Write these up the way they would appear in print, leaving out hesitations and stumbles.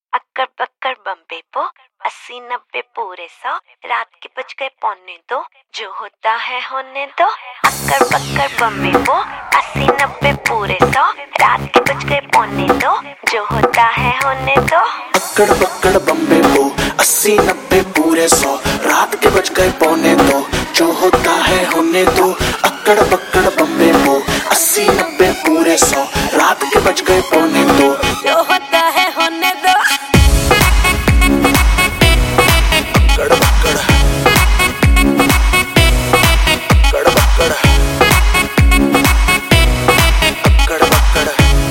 अक्कड़ बक्कड़ बम्बे पो 80-90 पूरे 100 रात के बज गए 1:45 जो होता है होने दो। अक्कड़ बक्कड़ बम्बे पो 80-90 पूरे 100 रात के बज गए 1:45 जो होता है होने दो। अक्कड़ बक्कड़ बम्बे पो 80-90 पूरे 100 रात के बज गए 1:45 जो होता है होने दो। अक्कड़ बक्कड़ बम्बे पो 80-90 पूरे 100 रात के बज गए 1:45 जो होता है होने दो। अक्कड़ बक्कड़ अक्कड़ बक्कड़ अक्कड़ बक्कड़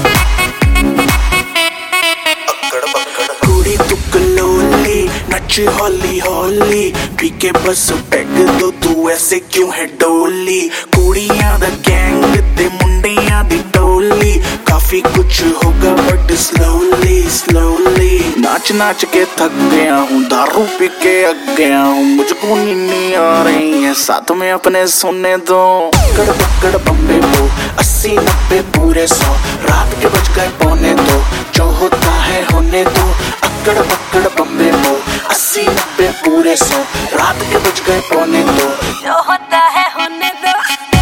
अक्कड़ बक्कड़ कुड़ी तू कलोली नच हौली हौली पी के बस पैग दो तू ऐसे क्यों है डोली। कुड़ियां दा गैंग ते मुंडियां दी टोली काफी कुछ होगा बट स्लोली स्लोली। नाच नाच के थक गया हूँ दारू पी के अग गया हूँ मुझको नींद आ रही है साथ में अपने सोने दो। अक्कड़ बक्कड़ बम्बे पो 80-90 पूरे 100 रात के बज गए 1:45 जो होता है होने दो। अक्कड़ बक्कड़ बम्बे पो 80-90 पूरे 100 रात के बज गए 1:45 जो होता है होने दो।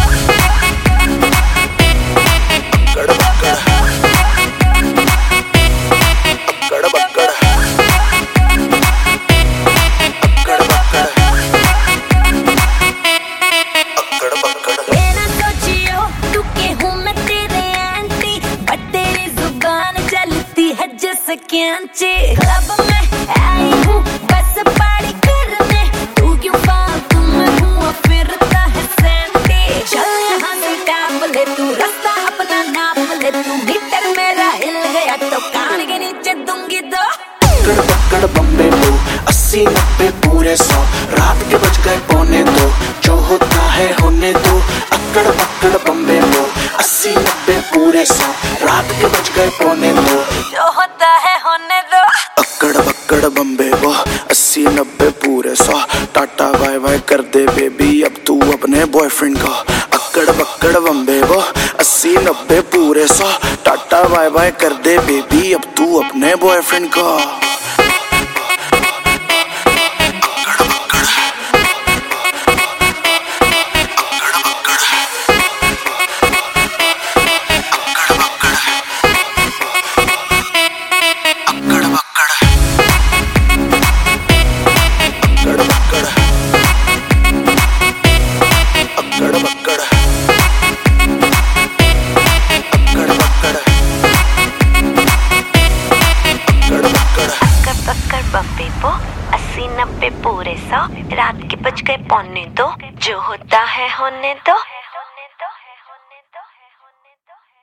अक्कड़ बक्कड़ अक्कड़ बक्कड़ अक्कड़ बक्कड़ अक्कड़ बक्कड़। ये ना सोचियो तू के हूँ मैं तेरे आंटी बट तेरी जुबान चलती है जैसे कैंची। क्लब में आई हूँ बस पार्टी करने तू क्यों फालतू में हुआ फिरता है सैंटी। चल यहाँ से टाप ले तू रास्ता अपना नाप ले तू मीटर मेरा हिल गया तो कान के नीचे दूंगी दो। अक्कड़ बक्कड़ बम्बे पो 80-90 पूरे 100 रात के बज गए 1:45 जो होता है होने दो। अक्कड़ बक्कड़ बम्बे पो 80-90 पूरे 100 रात के बज गए 1:45 जो होता है होने दो। अक्कड़ बक्कड़ बम्बे पो 80-90 पूरे 100 टाटा बाय बाय कर दे बेबी अब तू अपने बॉयफ्रेंड को। अक्कड़ बक्कड़ बम्बे पो 80-90 पूरे 100 टाटा बाय बाय कर दे बेबी अब तू अपने बॉयफ्रेंड को। बम्बे पो 80-90 पूरे 100 रात के बज गए 1:45 जो होता है होने दो।